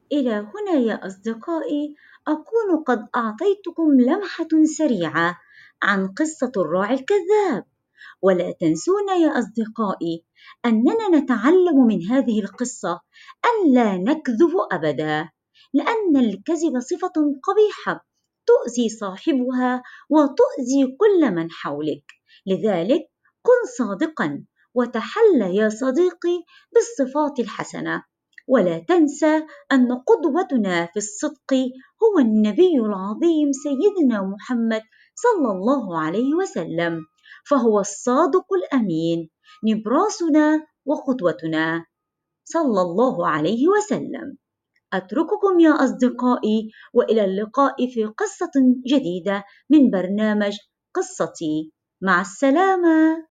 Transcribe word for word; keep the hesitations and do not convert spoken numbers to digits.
إلى هنا يا أصدقائي أكون قد أعطيتكم لمحة سريعة عن قصة الراعي الكذاب، ولا تنسون يا أصدقائي أننا نتعلم من هذه القصة أن لا نكذب أبدا، لأن الكذب صفة قبيحة تؤذي صاحبها وتؤذي كل من حولك. لذلك كن صادقا وتحلى يا صديقي بالصفات الحسنة، ولا تنسى أن قدوتنا في الصدق هو النبي العظيم سيدنا محمد صلى الله عليه وسلم، فهو الصادق الأمين نبراسنا وقدوتنا صلى الله عليه وسلم. أترككم يا أصدقائي وإلى اللقاء في قصة جديدة من برنامج قصتي. مع السلامة.